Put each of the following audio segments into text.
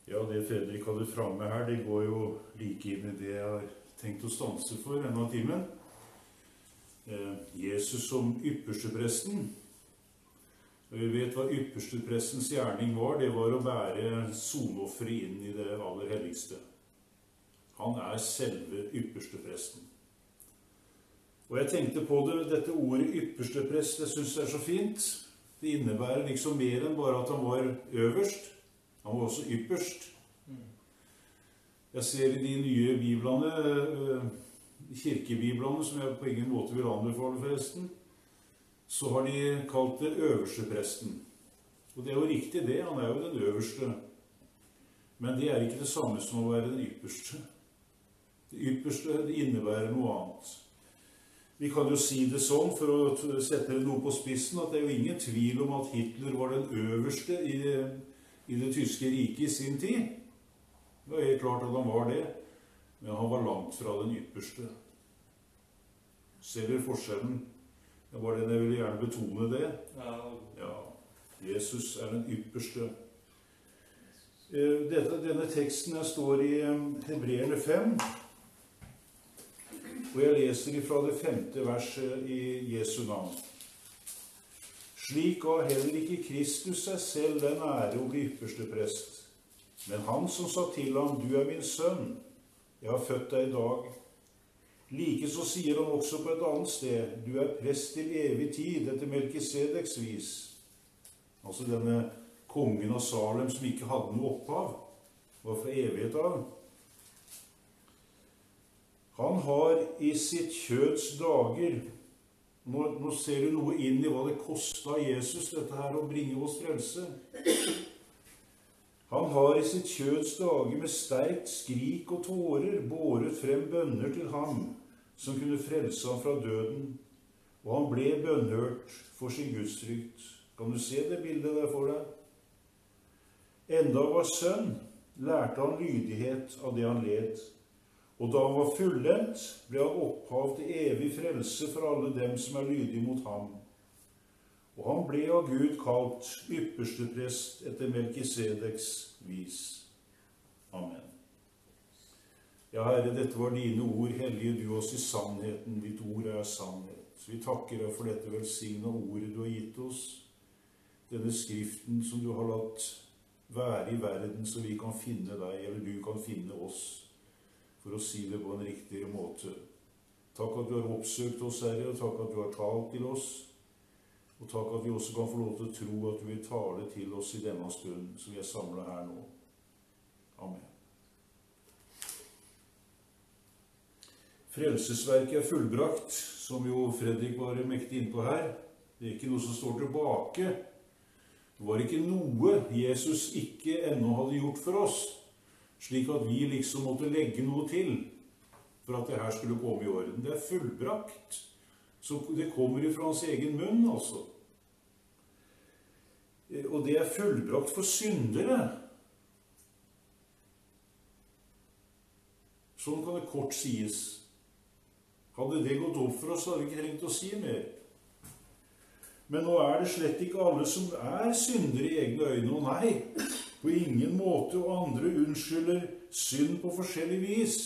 Ja, det Fredrik hadde framme her, det går jo like inn i det jeg har tenkt å stanse for denne timen. Jesus som ypperstepresten. Og vi vet hva yppersteprestens gjerning var. Det var å bære sonofferet inn i det aller helligste. Han er selve ypperstepresten. Og jeg tenkte på det, dette ordet yppersteprest, jeg synes det er så fint. Det innebærer liksom mer enn bare at han var øverst. Han var også ypperst. Jeg ser i de nye biblene, kirkebiblene, som jeg på ingen måte vil anbefale forresten, så har de kalt det øverste presten. Og det er jo riktig det, han er jo den øverste. Men det er ikke det samme som å være den ypperste. Det ypperste det innebærer noe annet. Vi kan jo si det sånn, for å sette noe på spissen, at det er jo ingen tvil om at Hitler var den øverste i det tyske riket i sin tid. Det var helt klart at han var det, men han var langt fra den ypperste. Ser dere forskjellen? Det var den jeg ville gjerne betone det. Ja, Jesus er den ypperste. Denne teksten her står i Hebreerne 5, og jeg leser ifra det 5. verset i Jesu navn. Slik ga heller ikke Kristus seg selv den ære å bli ypperste prest, men han som sa til ham, du er min sønn, jeg har født deg i dag. Like så sier han også på et annet sted, du er prest til evig tid, etter Melkisedeks vis. Altså denne kongen av Salem som ikke hadde noe opphav, var fra evighet av. Han har i sitt kjøds dager, nå ser du noe inn i hva det kostet Jesus, dette her å bringe oss frelse. Han har i sitt kjøds dager med sterkt skrik og tårer båret frem bønner til ham, som kunne frelse ham fra døden, og han ble bønnhørt for sin gudsfrykt. Kan du se det bildet der for deg? Enda han var sønn, lærte han lydighet av det han led. Og da han var fullendt, ble han opphav til evig frelse for alle dem som er lydige mot ham. Og han ble av Gud kalt ypperste prest etter Melkisedeks vis. Amen. Ja, Herre, dette var dine ord, hellige du oss i sannheten, ditt ord er sannhet. Så vi takker deg for dette velsigna ordet du har gitt oss, denne skriften som du har latt være i verden, så vi kan finne deg, eller du kan finne oss, for å si det på en riktigere måte. Takk at du har oppsøkt oss, Herre, og takk at du har talt til oss, og takk at vi også kan få lov til å tro at du vil tale til oss i denne stund som vi er samlet her nå. Amen. Frelsesverket er fullbrakt, som jo Fredrik var mektig innpå her. Det er ikke noe som står tilbake. Det var ikke noe Jesus ikke ennå hadde gjort for oss, slik at vi liksom måtte legge noe til for at det her skulle komme i orden. Det er fullbrakt. Så det kommer fra hans egen munn, altså. Og det er fullbrakt for syndere. Sånn kan det kort sies. Hadde det gått opp for oss, hadde vi ikke trengt å si mer. Men nå er det slett ikke alle som er syndere i egne øyne, og nei, på ingen måte, og andre unnskylder synd på forskjellig vis.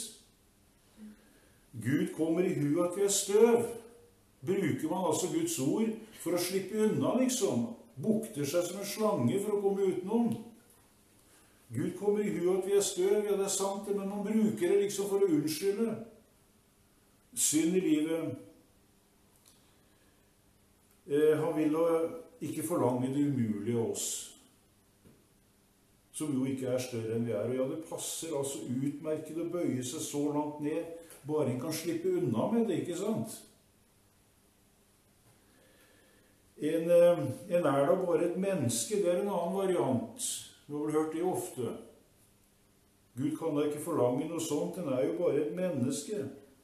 Gud kommer i hu at vi er støv. Bruker man altså Guds ord for å slippe unna, liksom. Bukter seg som en slange for å komme utenom. Gud kommer i hu at vi er støv, ja det er sant, men man bruker det liksom for å unnskylde synd i livet. Han vil ikke forlange det umulige av oss, som jo ikke er større enn vi er. Og ja, det passer altså utmerket å bøye seg så langt ned, bare en kan slippe unna med det, ikke sant? En er da bare et menneske, det er en annen variant. Du har vel hørt det ofte. Gud kan da ikke forlange noe sånt, den er jo bare et menneske.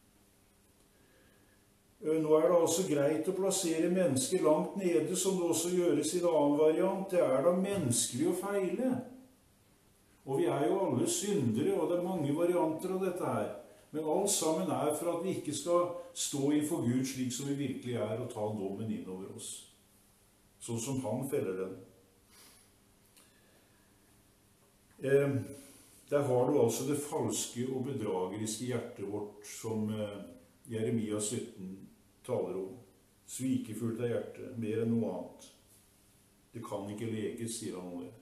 Nå er det altså greit å plassere mennesker langt nede, som det også gjøres i en annen variant. Det er da menneskelig å feile. Og vi er jo alle syndere, og det er mange varianter av dette her. Men alt sammen er for at vi ikke skal stå innfor Gud slik som vi virkelig er, og ta dommen innover oss. Sånn som han feller den. Der har du altså det falske og bedrageriske hjertet vårt, som Jeremia 17 taler om. Svikefullt av hjertet, mer enn noe annet. Det kan ikke leges, sier han om det.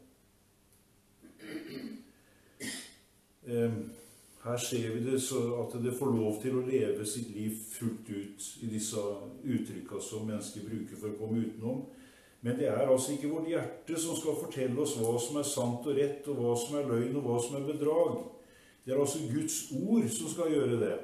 Her ser vi det så at det får lov til å leve sitt liv fullt ut i disse uttrykka som mennesker bruker for å komme utenom. Men det er altså ikke vårt hjerte som skal fortelle oss hva som er sant og rett, og hva som er løgn, og hva som er bedrag. Det er altså Guds ord som skal gjøre det.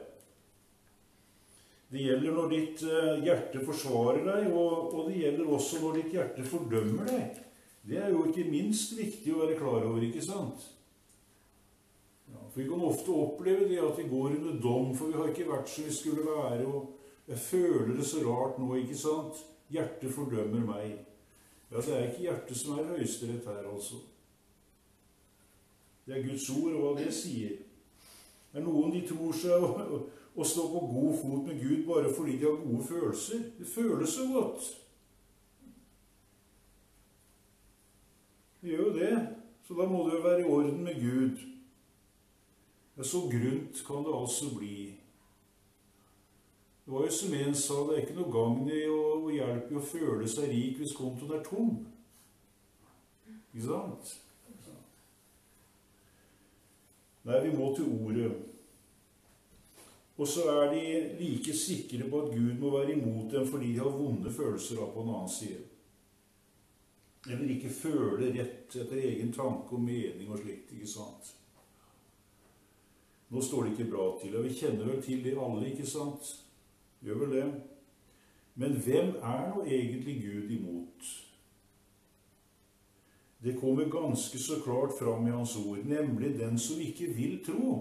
Det gjelder når ditt hjerte forsvarer deg, og det gjelder også når ditt hjerte fordømmer deg. Det er jo ikke minst viktig å være klar over, ikke sant? Ja, for vi kan ofte oppleve det at vi går under dom, for vi har ikke vært som vi skulle være, og jeg føler det så rart nå, ikke sant? Hjertet fordømmer meg. Ja, det er ikke hjertet som er høyesterett her, altså. Det er Guds ord, og hva det sier. Det er noen de tror seg å stå på god fot med Gud bare fordi de har gode følelser. Det føles så godt. Det gjør jo det. Så da må det jo være i orden med Gud. Ja, så grunt kan det altså bli. Det var jo som en sa, det er ikke noe gagn i å hjelpe å føle seg rik hvis kontoen er tom. Ikke sant? Nei, vi må til ordet. Og så er de like sikre på at Gud må være imot dem fordi de har vonde følelser av på en annen side. Eller ikke føle rett etter egen tanke og mening og slikt, ikke sant? Nå står det ikke bra til, og vi kjenner vel til det alle, ikke sant? Gjør vel det. Men hvem er nå egentlig Gud imot? Det kommer ganske så klart fram i hans ord, nemlig den som ikke vil tro.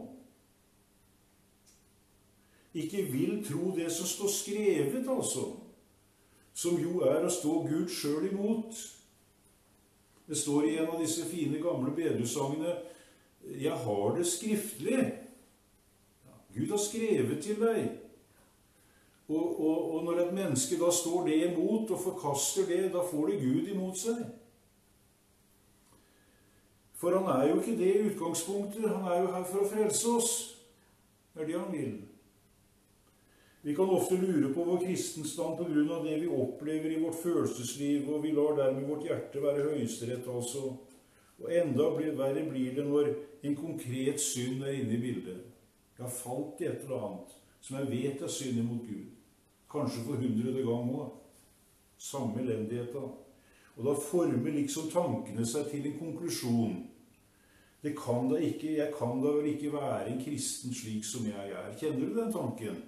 Ikke vil tro det som står skrevet, altså. Som jo er å stå Gud selv imot. Det står i en av disse fine gamle bedresangene, jeg har det skriftlig. Ja, Gud har skrevet til deg. Og når et menneske da står det imot og forkaster det, da får det Gud imot seg. For han er jo ikke det i utgangspunktet, han er jo her for å frelse oss. Det er det han vil. Vi kan ofte lure på vår kristenstand på grunn av det vi opplever i vårt følelsesliv, og vi lar dermed vårt hjerte være høyesterett, altså. Og enda verre blir det når en konkret synd er inne i bildet. Jeg har falt i et eller annet som jeg vet er synd imot Gud. Kanskje for 100. gang også. Samme elendighet da. Og da former liksom tankene seg til en konklusjon. Jeg kan da vel ikke være en kristen slik som jeg er. Kjenner du den tanken?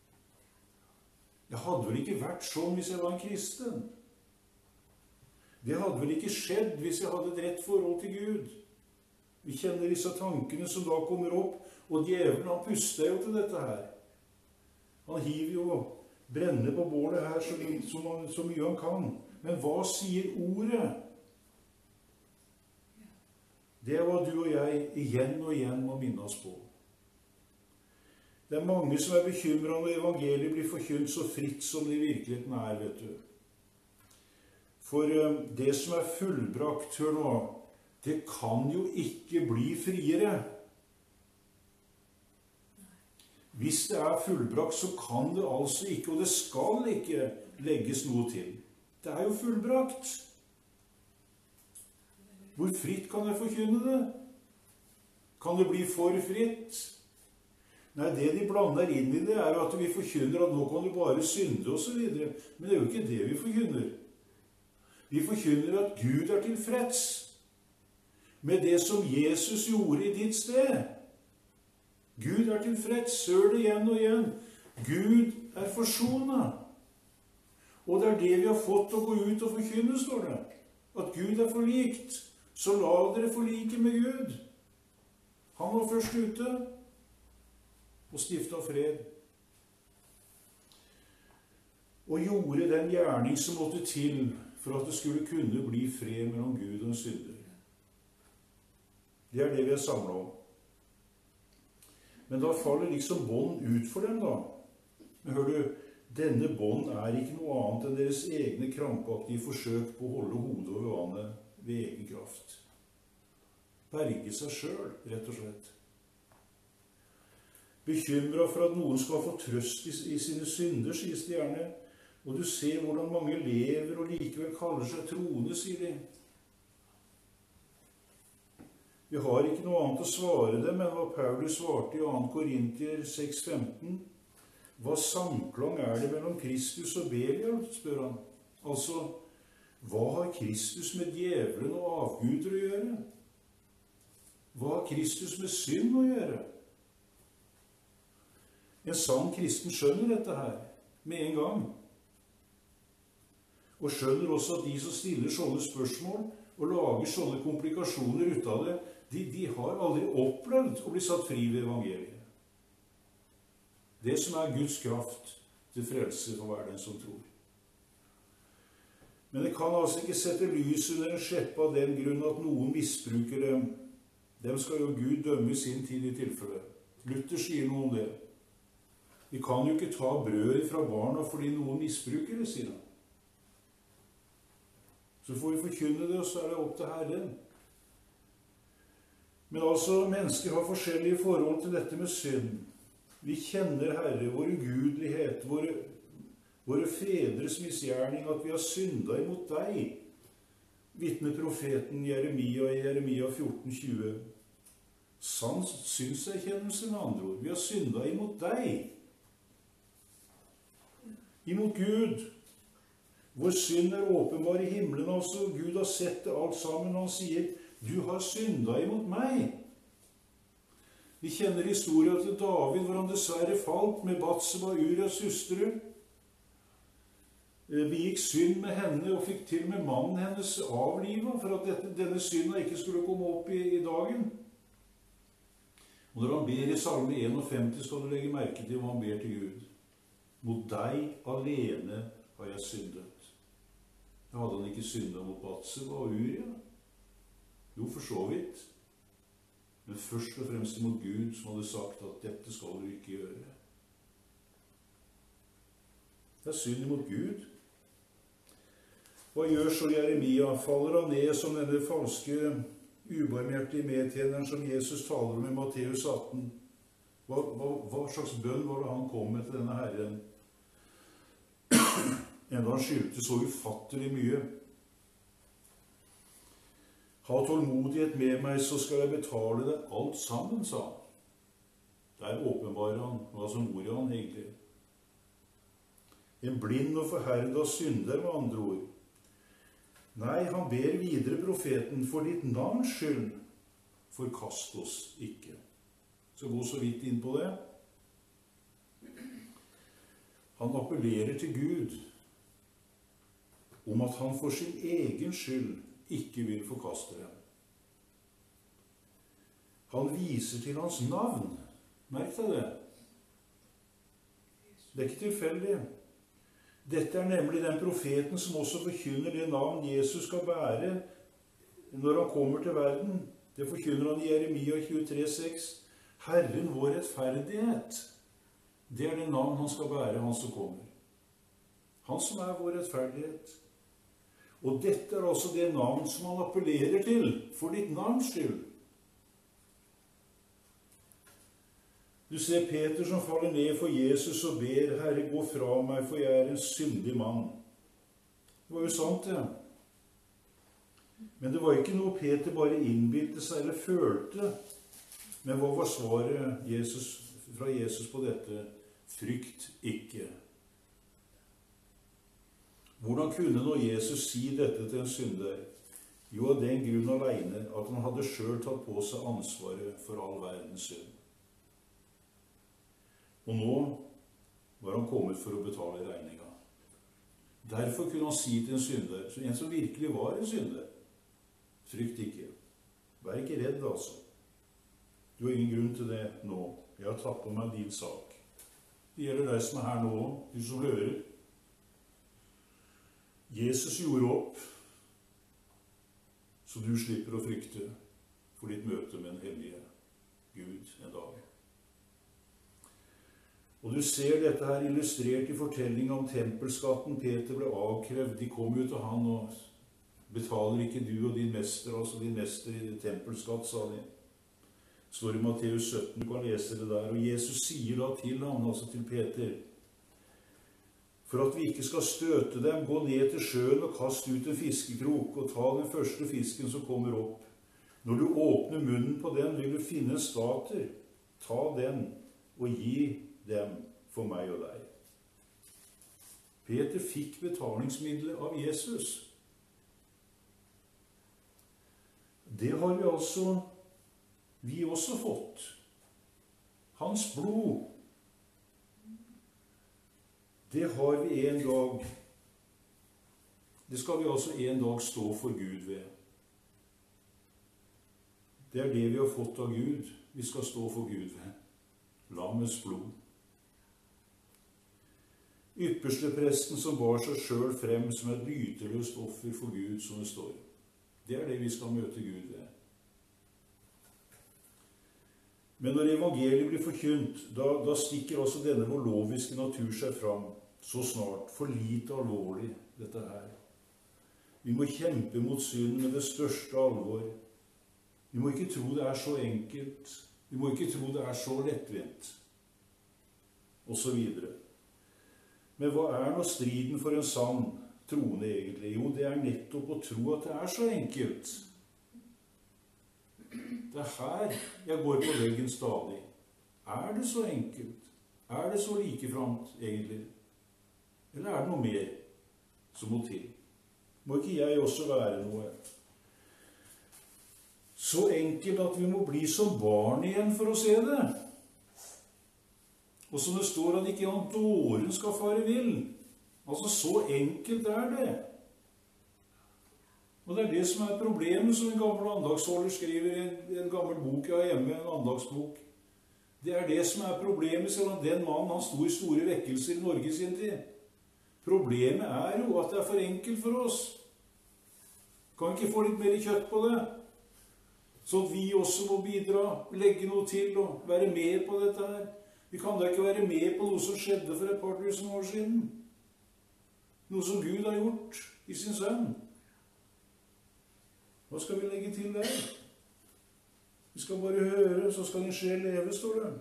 Jeg hadde vel ikke vært sånn hvis jeg var en kristen. Det hadde vel ikke skjedd hvis jeg hadde et rett forhold til Gud. Vi kjenner disse tankene som da kommer opp, og djevelen han puster jo til dette her. Han hiver jo brenner på bålet her så mye han kan. Men hva sier ordet? Det er hva du og jeg igjen og igjen må minne oss på. Det er mange som er bekymret når evangeliet blir forkynt så fritt som det i virkeligheten er, vet du. For det som er fullbrakt, hør nå, det kan jo ikke bli friere. Hvis det er fullbrakt, så kan det altså ikke, og det skal ikke legges noe til. Det er jo fullbrakt. Hvor fritt kan jeg forkynne det? Kan det bli for fritt? Nei, det de blander inn i det er jo at vi forkynner at nå kan du bare synde og så videre. Men det er jo ikke det vi forkynner. Vi forkynner at Gud er tilfreds med det som Jesus gjorde i ditt sted. Gud er tilfreds, hør det igjen og igjen. Gud er forsonet. Og det er det vi har fått å gå ut og forkynne, står det. At Gud er forlikt. Så la dere forlike med Gud. Han var først ute og stiftet fred. Og gjorde den gjerning som måtte til for at det skulle kunne bli fred mellom Gud og en synder. Det er det vi er samlet om. Men da faller liksom bånd ut for dem da. Men hør du, denne bånd er ikke noe annet enn deres egne krampaktige forsøk på å holde hodet over vannet ved egen kraft. berge seg selv, rett og slett. Bekymret for at noen skal få trøst i sine synder, sies det gjerne. Og du ser hvordan mange lever og likevel kaller seg troende, sier de. Vi har ikke noe annet å svare dem enn hva Paulus svarte i 2. Korintier 6,15. Hva samklang er det mellom Kristus og Belial, spør han. Altså, hva har Kristus med djevelen og avguder å gjøre? Hva har Kristus med synd å gjøre? En sann kristen skjønner dette her med en gang. Og skjønner også at de som stiller sånne spørsmål og lager sånne komplikasjoner ut av det, de har aldri opplevd å bli satt fri ved evangeliet. Det som er Guds kraft til frelse for hver den som tror. Men det kan altså ikke sette lys under en skjeppe av den grunn at noen misbruker dem. Dem skal jo Gud dømme i sin tid i tilfelle. Luther sier noe om det. Vi kan jo ikke ta brødet fra barna fordi noen misbruker det, sier han. Så får vi forkynne det, og så er det opp til Herren. Men altså, mennesker har forskjellige forhold til dette med synd. Vi kjenner, Herre, vår ugudelighet, våre fedres misgjerning, at vi har syndet imot deg, vitner profeten Jeremia i Jeremia 14,20. Sann synserkjennelse, med andre ord. Vi har syndet imot deg, imot Gud. Vår synd er åpenbar i himmelen, altså. Gud har sett det alt sammen, og han sier, du har syndet imot meg. Vi kjenner historien til David, hvor han dessverre falt med Batseba, Urias hustru. Vi gikk synd med henne, og fikk til med mannen hennes avlivet, for at denne synden ikke skulle komme opp i dagen. Og når han ber i Salme 51, skal du legge merke til hva han ber til Gud. Mot deg alene har jeg syndet. Da hadde han ikke syndet mot Batseba og Uria. Jo, for så vidt. Men først og fremst mot Gud, som hadde sagt at dette skal du ikke gjøre. Det er synd mot Gud. Hva gjør så Jeremia? Faller han ned som denne falske, ubarmhjertige medtjeneren som Jesus taler om i Matteus 18? Hva slags bønn var det han kom med til denne Herren? Enda han skyldte så ufattelig mye. Ha tålmodighet med meg, så skal jeg betale det alt sammen, sa han. Der åpenbarer han hva som bor i han egentlig. En blind og forherdet synder, med andre ord. Nei, han ber videre profeten, for ditt navns skyld, forkast oss ikke. Så gå så vidt inn på det. Han appellerer til Gud om at han for sin egen skyld ikke vil forkaste dem. Han viser til hans navn. Merk deg det. Det er ikke tilfeldig. Dette er nemlig den profeten som også forkynner det navn Jesus skal bære når han kommer til verden. Det forkynner han i Jeremia 23,6. Herren vår rettferdighet. Det er det navn han skal bære, han som kommer. Han som er vår rettferdighet. Og dette er altså det navn som han appellerer til, for ditt navns skyld. Du ser Peter som faller ned for Jesus og ber, Herre, gå fra meg, for jeg er en syndig mann. Det var jo sant, det. Men det var ikke noe Peter bare innbilte seg eller følte. Men hva var svaret fra Jesus på dette? Frykt ikke. Hvordan kunne nå Jesus si dette til en synder? Jo, av den grunn alene at han hadde selv tatt på seg ansvaret for all verdens synd. Og nå var han kommet for å betale regninga. Derfor kunne han si til en synder, en som virkelig var en synder, frykt ikke. Vær ikke redd, altså. Du har ingen grunn til det nå. Jeg har tatt på meg din sak. Det gjelder deg som er her nå, du som hører. Jesus gjorde opp, så du slipper å frykte for ditt møte med den hellige Gud en dag. Og du ser dette her illustrert i fortellingen om tempelskatten Peter ble avkrevd. De kom jo til han og Betaler ikke du og din mester, altså din mester i tempelskatt, sa de. Står i Matteus 17, du kan lese det der. Og Jesus sier da til ham, altså til Peter, for at vi ikke skal støte dem, gå ned til sjøen og kast ut en fiskekrok, og ta den første fisken som kommer opp. Når du åpner munnen på den, vil du finne en stater. Ta den og gi dem for meg og deg. Peter fikk betalingsmiddelet av Jesus. Det har vi også fått. Hans blod. Det har vi en dag. Det skal vi altså en dag stå for Gud ved. Det er det vi har fått av Gud. Vi skal stå for Gud ved. Lammets blod. Ypperstepresten som bar seg selv frem som et lyteløst offer for Gud, som det står. Det er det vi skal møte Gud ved. Men når evangeliet blir forkynt, da stikker også denne vår loviske natur seg fram så snart. For lite alvorlig, dette her. Vi må kjempe mot synden med det største alvor. Vi må ikke tro det er så enkelt. Vi må ikke tro det er så lettvint. Og så videre. Men hva er nå striden for en sann troende egentlig? Jo, det er nettopp å tro at det er så enkelt. Det er her jeg går på veggen stadig. Er det så enkelt? Er det så likeframt egentlig? Eller er det noe mer som må til? Må ikke jeg også være noe? Så enkelt at vi må bli som barn igjen for å se det. Og som det står at ikke han dåren skal fare vill. Altså, så enkelt er det. Og det er det som er problemet, som en gammel andagsholder skriver i en gammel bok jeg har hjemme, en andagsbok. Det er det som er problemet, selv om den mannen han sto i store vekkelser i Norge i sin tid. Problemet er jo at det er for enkelt for oss. Kan vi ikke få litt mer kjøtt på det? Så at vi også må bidra, legge noe til og være med på dette her. Vi kan da ikke være med på noe som skjedde for et par tusen år siden. Noe som Gud har gjort i sin sønn. Hva skal vi legge til der? Vi skal bare høre, så skal din sjel leve, står det.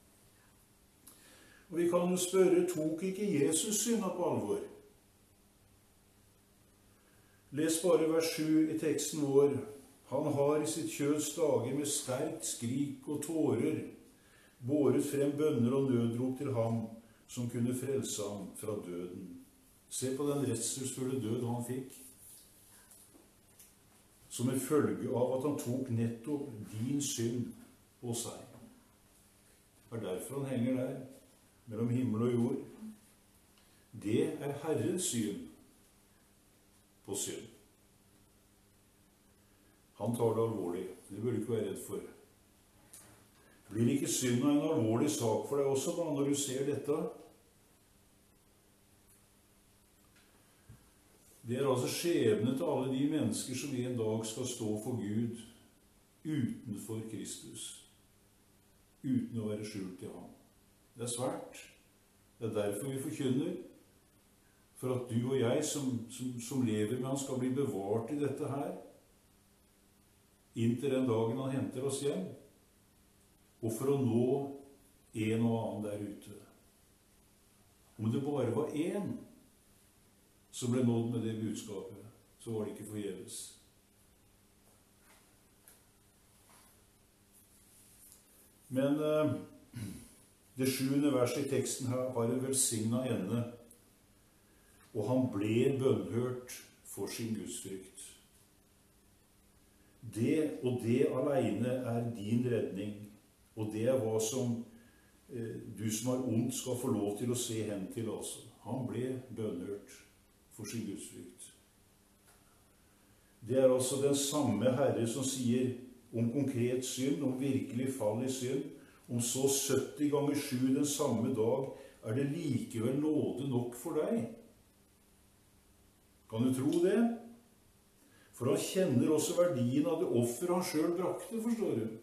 Og vi kan jo spørre, tok ikke Jesus synda på alvor? Les bare vers 7 i teksten vår. Han har i sitt kjøds dager med sterkt skrik og tårer båret frem bønner og nødrop til ham som kunne frelse ham fra døden. Se på den redselsfulle død han fikk, som en følge av at han tok nettopp din synd på seg. Det er derfor han henger der, mellom himmel og jord. Det er Herrens syn på synd. Han tar det alvorlig. Det bør du ikke være redd for. Blir ikke synd en alvorlig sak for deg også, da, når du ser dette? Det er altså skjebne til alle de mennesker som en dag skal stå for Gud utenfor Kristus, uten å være skjult i ham. Det er svært. Det er derfor vi forkynner, for at du og jeg som lever med han skal bli bevart i dette her, inntil den dagen han henter oss hjem, og for å nå en og annen der ute. Om det bare var en som ble nådd med det budskapet, så var det ikke forgjeves. Men det 7. verset i teksten her har en velsignet ende, og han ble bønnhørt for sin gudsfrykt. Det og det alene er din redning, og det er hva som du som har ondt skal få lov til å se hen til også. Han ble bønnhørt for sin gudsfrykt. Det er altså den samme Herre som sier om konkret synd, om virkelig fall i synd, om så 70 ganger 7 den samme dag, er det likevel nåde nok for deg. Kan du tro det? For han kjenner også verdien av det offer han selv brakte, forstår du.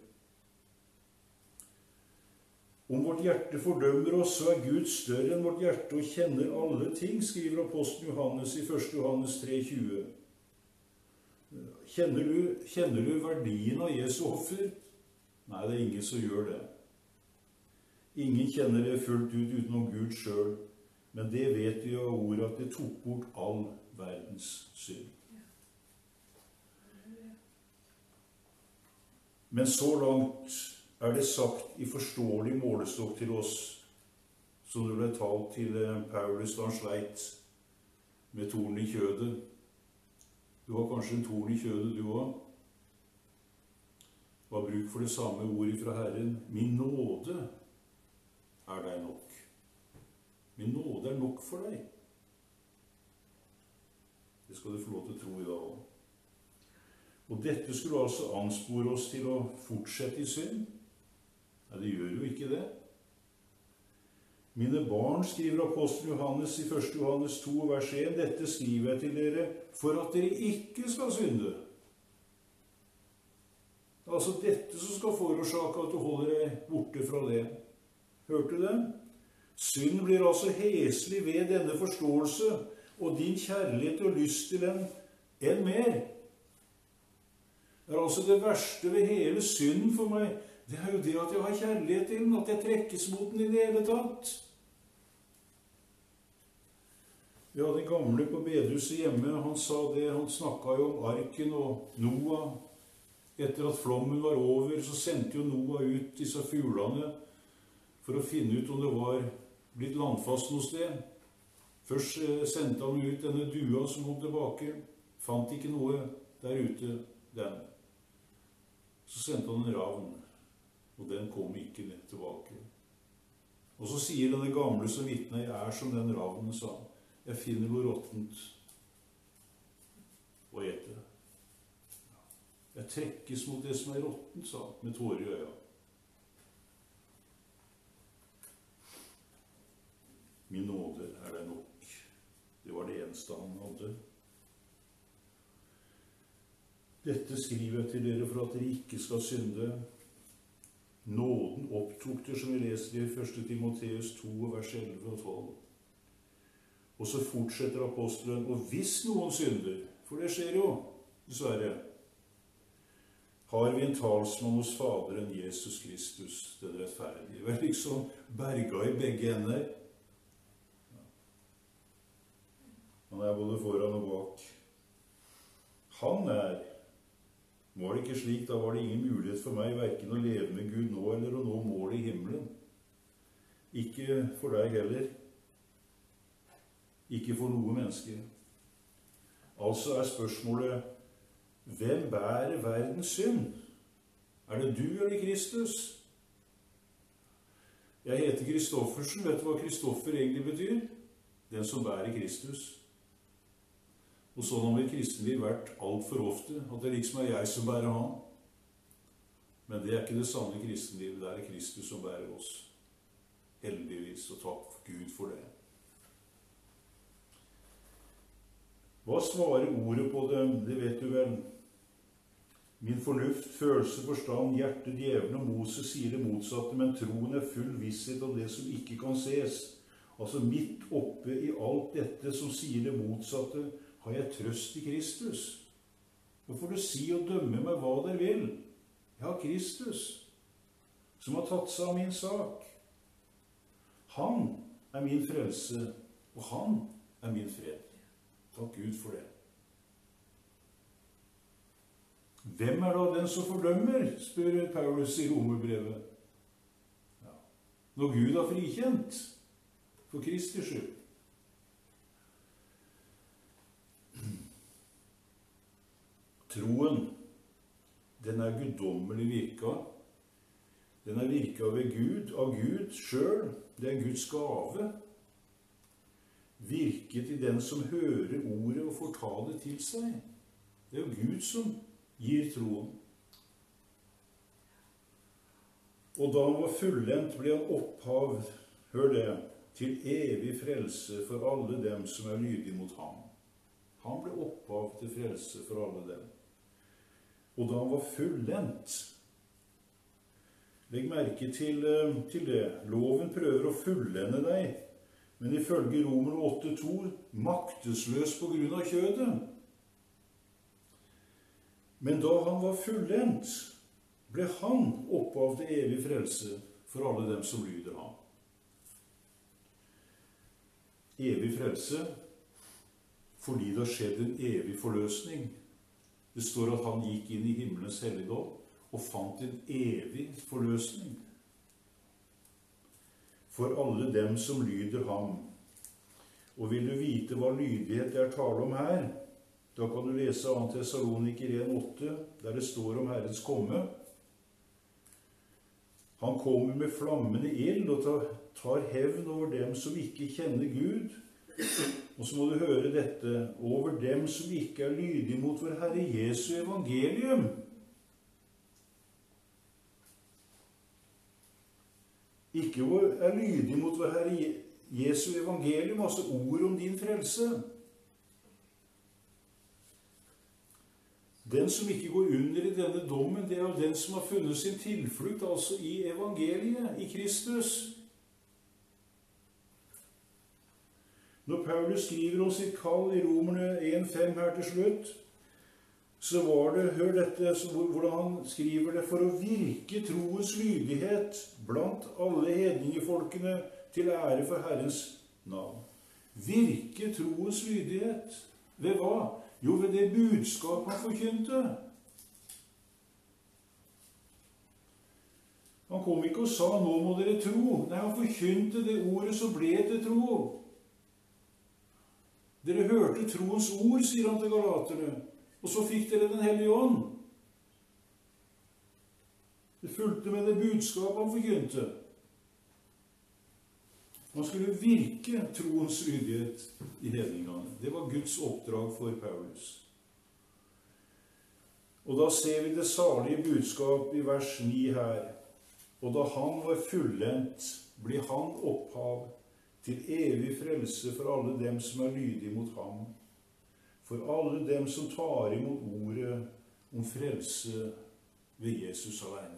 Om vårt hjerte fordømmer oss, så er Gud større enn vårt hjerte og kjenner alle ting, skriver apostelen Johannes i 1. Johannes 3,20. Kjenner du verdien av Jesu offer? Nei, det er ingen som gjør det. Ingen kjenner det fullt ut utenom Gud selv, men det vet vi av ordet at det tok bort all verdens synd. Men så langt er det sagt i forståelig målestokk til oss, som det ble talt til Paulus da han sleit med torn i kjødet. Du har kanskje en torn i kjødet, du også. Var bruk for det samme ordet fra Herren. Min nåde er deg nok. Min nåde er nok for deg. Det skal du få lov til å tro i dag også. Og dette skulle altså anspore oss til å fortsette i synd. Nei, det gjør jo ikke det. Mine barn, skriver apostel Johannes i 1. Johannes 2, vers 1, dette skriver jeg til dere for at dere ikke skal synde. Det er altså dette som skal forårsake at du holder deg borte fra det. Hørte du det? Synd blir altså heslig ved denne forståelse, og din kjærlighet og lyst til den enn mer. Det er altså det verste ved hele synden for meg. Det er jo det at jeg har kjærlighet til den, at jeg trekkes mot den i det hele tatt. Vi hadde en gamle på bedehuset hjemme, han sa det, han snakket jo om arken og Noah. Etter at flommen var over, så sendte jo Noah ut disse fuglene for å finne ut om det var blitt landfast noe sted. Først sendte han ut denne dua som kom tilbake, fant ikke noe der ute, den. Så sendte han en ravn, og den kom ikke tilbake. Og så sier denne gamle som vitner, jeg er som den ravnen, sa han. Jeg finner noe råttent å ete. Jeg trekkes mot det som er råttent, sa han, med tårer i øya. Min nåde er deg nok. Det var det eneste han hadde. Dette skriver jeg til dere for at dere ikke skal synde. Nåden opptok det, som vi leser i 1. Timoteus 2, vers 11 og 12. Og så fortsetter apostelen, og hvis noen synder, for det skjer jo, dessverre, har vi en talsmann hos Faderen, Jesus Kristus, den rettferdige. Vel liksom berga i begge ender. Han er både foran og bak. Han er. Var det ikke slik, da var det ingen mulighet for meg hverken å leve med Gud nå eller å nå målet i himmelen. Ikke for deg heller. Ikke for noe menneske. Altså er spørsmålet, hvem bærer verdens synd? Er det du eller Kristus? Jeg heter Kristoffersen. Vet du hva Kristoffer egentlig betyr? Den som bærer Kristus. Og sånn har mitt kristenliv vært alt for ofte, at det liksom er jeg som bærer han. Men det er ikke det sanne kristenlivet, det er Kristus som bærer oss. Heldigvis, og takk Gud for det. Hva svarer ordet på det? Det vet du vel. Min fornuft, følelse, forstand, hjerte, djevelen og Moses sier det motsatte, men troen er full visshet om det som ikke kan ses. Altså midt oppe i alt dette som sier det motsatte, har jeg trøst i Kristus. Nå får du si og dømme meg hva dere vil. Jeg har Kristus, som har tatt seg av min sak. Han er min frelse, og han er min fred. Takk Gud for det. Hvem er da den som fordømmer, spør Paulus i Romerbrevet. Ja. Når Gud har frikjent for Kristi skyld. Troen, den er guddommelig virka. Den er virka ved Gud, av Gud selv. Det er Guds gave. Virket i den som hører ordet og får ta det til seg. Det er jo Gud som gir troen. Og da han var fullendt, ble han opphav, hør det, til evig frelse for alle dem som er lydige mot ham. Han ble opphav til frelse for alle dem. Og da han var fullendt, legg merke til det. Loven prøver å fullende deg, men ifølge Romerne 8,2 maktesløs på grunn av kjødet. Men da han var fullendt, ble han opphav til evig frelse for alle dem som lyder ham. Evig frelse fordi det har skjedd en evig forløsning. Det står at han gikk inn i himmelens helligdom og fant en evig forløsning for alle dem som lyder ham. Og vil du vite hva lydighet er tale om her, da kan du lese 2. Tessaloniker 1,8, der det står om Herrens komme. Han kommer med flammende ild og tar hevn over dem som ikke kjenner Gud. Og så må du høre dette, over dem som ikke er lydige mot vår Herre Jesu evangelium. Ikke er lydige mot vår Herre Jesu evangelium, altså ord om din frelse. Den som ikke går under i denne dommen, det er jo den som har funnet sin tilflukt, altså i evangeliet, i Kristus. Når Paulus skriver om sitt kall i Romerne 1,5 her til slutt, så var det, hør dette, hvordan han skriver det, for å virke troens lydighet blant alle hedningefolkene til ære for Herrens navn. Virke troens lydighet. Ved hva? Jo, ved det budskap han forkynte. Han kom ikke og sa, nå må dere tro. Nei, han forkynte det ordet, så ble det tro. Dere hørte troens ord, sier han til galaterne, og så fikk dere Den hellige ånd. Det fulgte med det budskap han forkynte. Man skulle virke troens lydighet i hedningene. Det var Guds oppdrag for Paulus. Og da ser vi det salige budskap i vers 9 her. Og da han var fullendt, ble han opphav til evig frelse for alle dem som er lydige mot ham. For alle dem som tar imot ordet om frelse ved Jesus alene.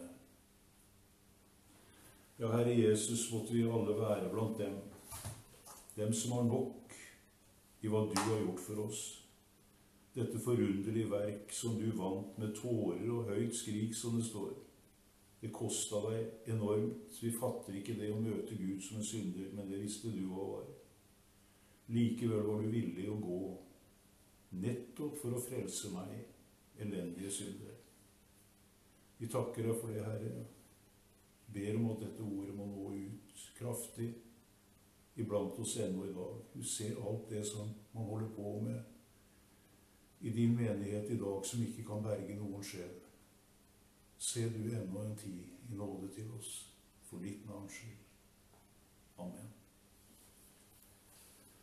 Ja, Herre Jesus, måtte vi alle være blant dem. Dem som har nok i hva du har gjort for oss. Dette forunderlige verk som du vant med tårer og høyt skrik, som det står. Det kostet deg enormt. Vi fatter ikke det å møte Gud som en synder, men det visste du hva var. Likevel var du villig å gå, nettopp for å frelse meg, elendige synder. Vi takker deg for det, Herre. Ber om at dette ordet må nå ut kraftig iblant oss ennå i dag. Du ser alt det som man holder på med i din menighet i dag, som ikke kan berge noen sjel. Se du ennå en tid i nåde til oss, for ditt navns skyld. Amen.